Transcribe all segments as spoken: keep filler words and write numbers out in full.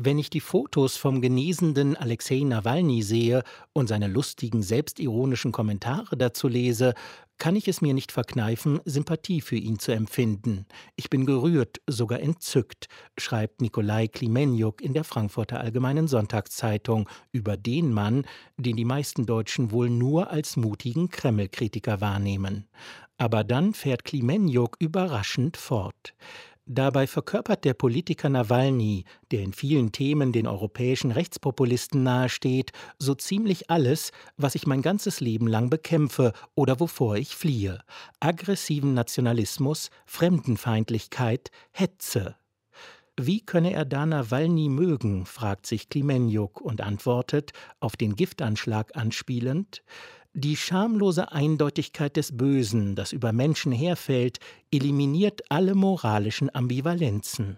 Wenn ich die Fotos vom genesenden Alexei Nawalny sehe und seine lustigen, selbstironischen Kommentare dazu lese, kann ich es mir nicht verkneifen, Sympathie für ihn zu empfinden. Ich bin gerührt, sogar entzückt, schreibt Nikolai Klimenjuk in der Frankfurter Allgemeinen Sonntagszeitung über den Mann, den die meisten Deutschen wohl nur als mutigen Kreml-Kritiker wahrnehmen. Aber dann fährt Klimenjuk überraschend fort. Dabei verkörpert der Politiker Nawalny, der in vielen Themen den europäischen Rechtspopulisten nahesteht, so ziemlich alles, was ich mein ganzes Leben lang bekämpfe oder wovor ich fliehe: aggressiven Nationalismus, Fremdenfeindlichkeit, Hetze. Wie könne er da Nawalny mögen, fragt sich Klimenjuk und antwortet, auf den Giftanschlag anspielend: Die schamlose Eindeutigkeit des Bösen, das über Menschen herfällt, eliminiert alle moralischen Ambivalenzen.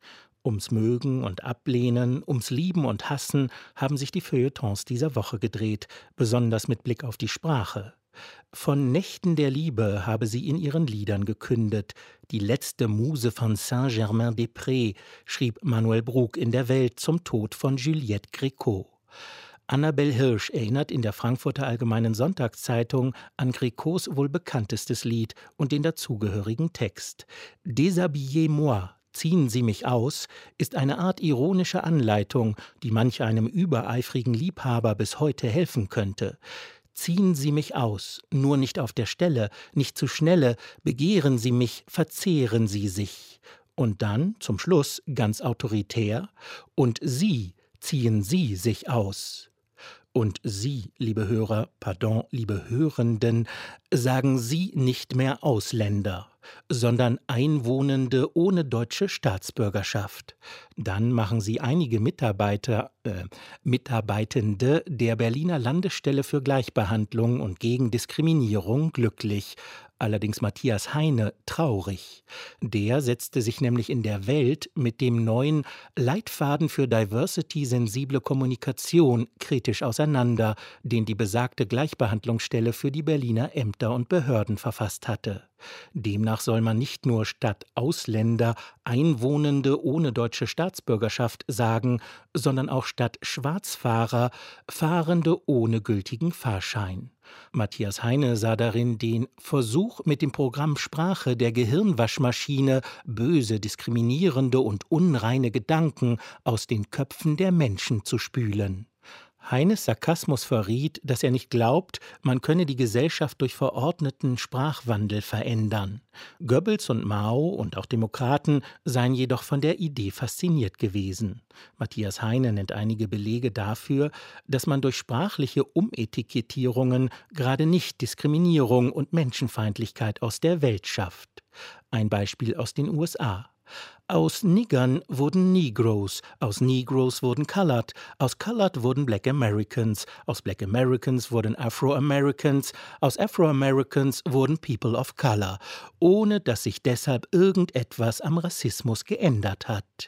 Ums Mögen und Ablehnen, ums Lieben und Hassen haben sich die Feuilletons dieser Woche gedreht, besonders mit Blick auf die Sprache. Von Nächten der Liebe habe sie in ihren Liedern gekündet. Die letzte Muse von Saint-Germain-des-Prés, schrieb Manuel Brug in der Welt zum Tod von Juliette Gréco. Annabel Hirsch erinnert in der Frankfurter Allgemeinen Sonntagszeitung an Grécos wohl bekanntestes Lied und den dazugehörigen Text. Déshabillez-moi, ziehen Sie mich aus, ist eine Art ironische Anleitung, die manch einem übereifrigen Liebhaber bis heute helfen könnte. Ziehen Sie mich aus, nur nicht auf der Stelle, nicht zu schnelle, begehren Sie mich, verzehren Sie sich. Und dann, zum Schluss, ganz autoritär: Und Sie, ziehen Sie sich aus. Und Sie, liebe Hörer, pardon, liebe Hörenden, sagen Sie nicht mehr Ausländer, sondern Einwohnende ohne deutsche Staatsbürgerschaft. Dann machen Sie einige Mitarbeiter, äh, Mitarbeitende der Berliner Landesstelle für Gleichbehandlung und gegen Diskriminierung glücklich. Allerdings Matthias Heine traurig. Der setzte sich nämlich in der Welt mit dem neuen Leitfaden für Diversity-sensible Kommunikation kritisch auseinander, den die besagte Gleichbehandlungsstelle für die Berliner Ämter und Behörden verfasst hatte. Demnach soll man nicht nur statt Ausländer Einwohnende ohne deutsche Staatsbürgerschaft sagen, sondern auch statt Schwarzfahrer Fahrende ohne gültigen Fahrschein. Matthias Heine sah darin den Versuch, mit dem Programm Sprache der Gehirnwaschmaschine böse, diskriminierende und unreine Gedanken aus den Köpfen der Menschen zu spülen. Heines Sarkasmus verriet, dass er nicht glaubt, man könne die Gesellschaft durch verordneten Sprachwandel verändern. Goebbels und Mao und auch Demokraten seien jedoch von der Idee fasziniert gewesen. Matthias Heine nennt einige Belege dafür, dass man durch sprachliche Umetikettierungen gerade nicht Diskriminierung und Menschenfeindlichkeit aus der Welt schafft. Ein Beispiel aus den U S A: Aus Niggern wurden Negroes, aus Negroes wurden Colored, aus Colored wurden Black Americans, aus Black Americans wurden Afro-Americans, aus Afro-Americans wurden People of Color, ohne dass sich deshalb irgendetwas am Rassismus geändert hat.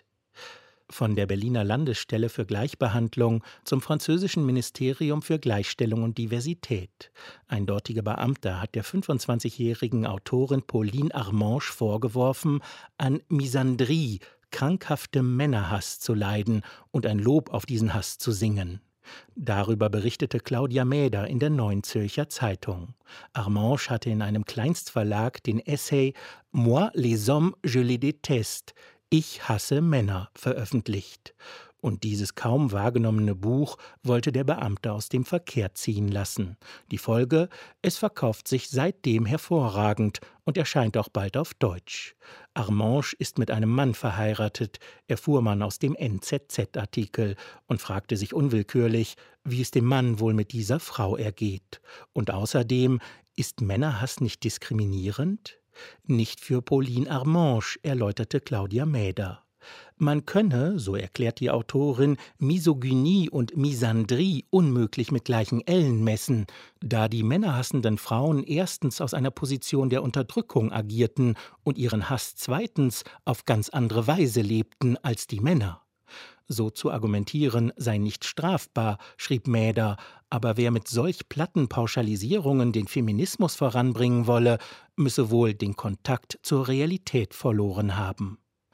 Von der Berliner Landesstelle für Gleichbehandlung zum französischen Ministerium für Gleichstellung und Diversität. Ein dortiger Beamter hat der fünfundzwanzigjährigen Autorin Pauline Armange vorgeworfen, an Misandrie, krankhaftem Männerhass zu leiden und ein Lob auf diesen Hass zu singen. Darüber berichtete Claudia Mäder in der Neuen Zürcher Zeitung. Armange hatte in einem Kleinstverlag den Essay »Moi les hommes, je les déteste« Ich hasse Männer veröffentlicht. Und dieses kaum wahrgenommene Buch wollte der Beamte aus dem Verkehr ziehen lassen. Die Folge: Es verkauft sich seitdem hervorragend und erscheint auch bald auf Deutsch. Armange ist mit einem Mann verheiratet, erfuhr man aus dem N Z Z-Artikel und fragte sich unwillkürlich, wie es dem Mann wohl mit dieser Frau ergeht. Und außerdem: Ist Männerhass nicht diskriminierend? Nicht für Pauline Armange, erläuterte Claudia Mäder. Man könne, so erklärt die Autorin, Misogynie und Misandrie unmöglich mit gleichen Ellen messen, da die männerhassenden Frauen erstens aus einer Position der Unterdrückung agierten und ihren Hass zweitens auf ganz andere Weise lebten als die Männer. So zu argumentieren sei nicht strafbar, schrieb Mäder, aber wer mit solch platten Pauschalisierungen den Feminismus voranbringen wolle, müsse wohl den Kontakt zur Realität verloren haben.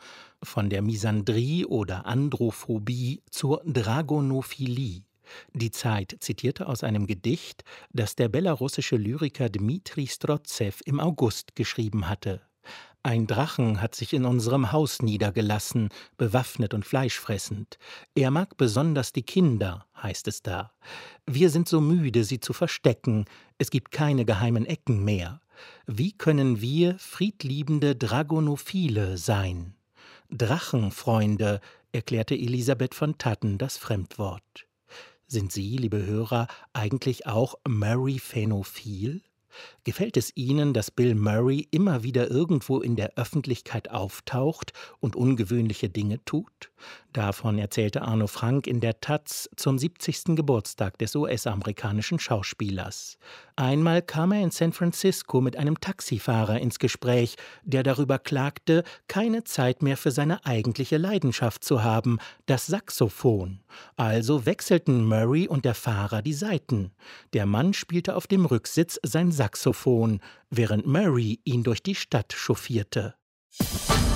von der Misandrie oder Androphobie zur Dragonophilie. Die Zeit zitierte aus einem Gedicht, das der belarussische Lyriker Dmitri Strotzew im August geschrieben hatte. Ein Drachen hat sich in unserem Haus niedergelassen, bewaffnet und fleischfressend. Er mag besonders die Kinder, heißt es da. Wir sind so müde, sie zu verstecken. Es gibt keine geheimen Ecken mehr. Wie können wir friedliebende Dragonophile sein? Drachenfreunde, erklärte Elisabeth von Tatten das Fremdwort. Sind Sie, liebe Hörer, eigentlich auch Murray-phänophil? Gefällt es Ihnen, dass Bill Murray immer wieder irgendwo in der Öffentlichkeit auftaucht und ungewöhnliche Dinge tut? Davon erzählte Arno Frank in der Taz zum siebzigsten Geburtstag des U S-amerikanischen Schauspielers. Einmal kam er in San Francisco mit einem Taxifahrer ins Gespräch, der darüber klagte, keine Zeit mehr für seine eigentliche Leidenschaft zu haben, das Saxophon. Also wechselten Murray und der Fahrer die Seiten. Der Mann spielte auf dem Rücksitz sein Saxophon, während Murray ihn durch die Stadt chauffierte.